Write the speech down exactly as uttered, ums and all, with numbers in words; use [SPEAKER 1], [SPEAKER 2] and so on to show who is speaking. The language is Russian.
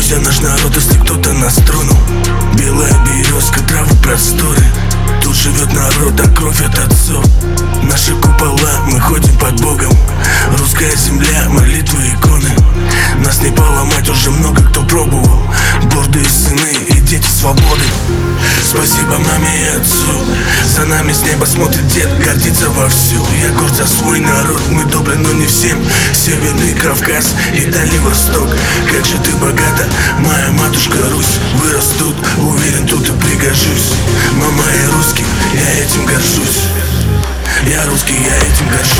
[SPEAKER 1] Друзья, наш народ, если кто-то нас тронул. Белая березка, травы, просторы. Тут живет народ, а кровь от отцов. Наши купола, мы ходим под Богом. Русская земля, молитвы, иконы. Нас не поломать, уже много кто пробовал. Гордые сыны и дети свободы. Спасибо маме и отцу. За нами с неба смотрит дед, гордится вовсю. Я горд за свой народ, мы добры, но не всем. Северный Кавказ и Дальний Восток. Как же ты богата, моя матушка Русь. Вырос тут, уверен, тут и пригожусь. Мама, я русский, я этим горжусь. Я русский, я этим горжусь.